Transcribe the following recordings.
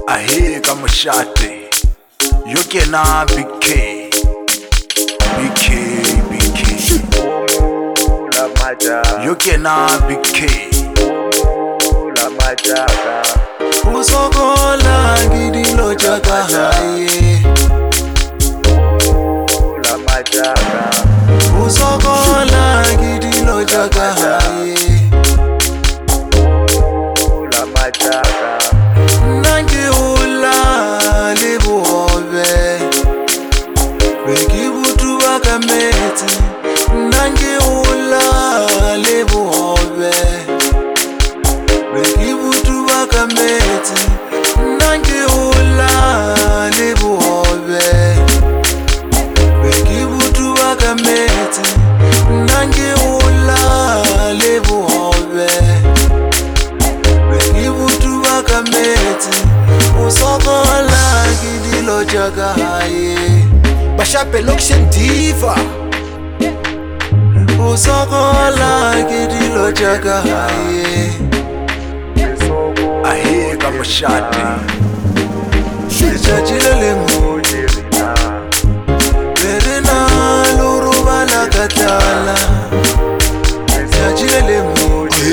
Ahe ka moshate yo kena BK la maja yo kena BK la majaka usokola ngidilo jaka haye la majaka usokola ngidilo jaka haye la majaka nangi ula libuhobe bekibutu bakameti nangi ula libuhobe bekibutu bakameti nangi ula libuhobe bekibutu bakameti nangi ula libuhobe bekibutu bakameti usokola ngidilo jaka haye Bashape Loction Diva usokola ngidilo jaka haye ahe ka moshate sejajile lemu berena luruba la katala sejajile lemu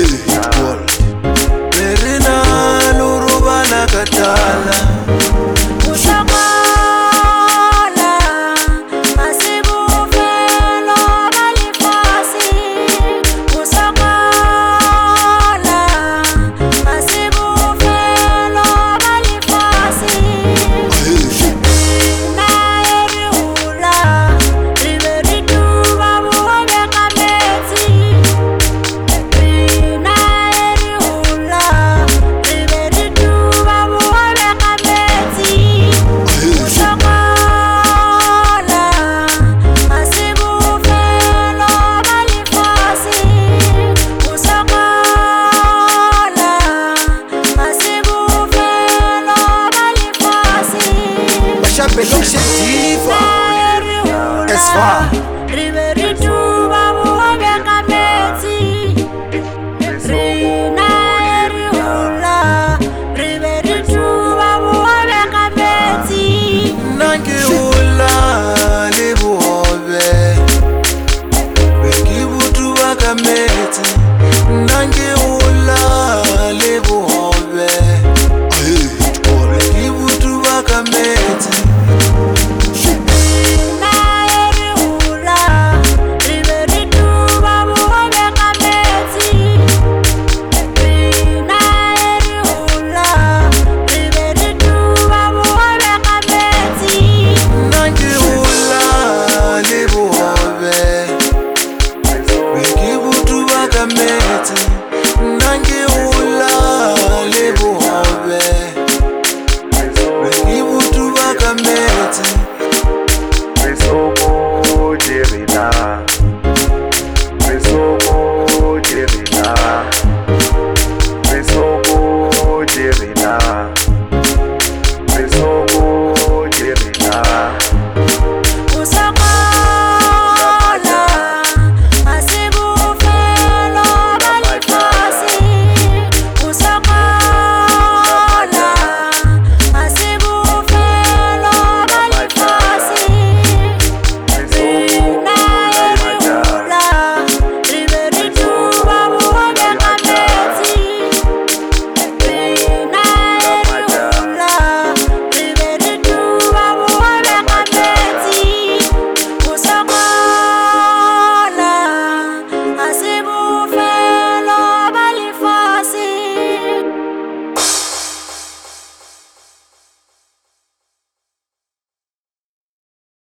berena luruba la katala Bashape Loction Diva Esfa nangi ula libuhobe bekibutu bakameti nangi ula libuhobe bekibutu bakameti nangi ula libuhobe bekibutu bakameti nangi ula libuhobe bekibutu bakameti Besoko jerina Besoko jerina Besoko jerina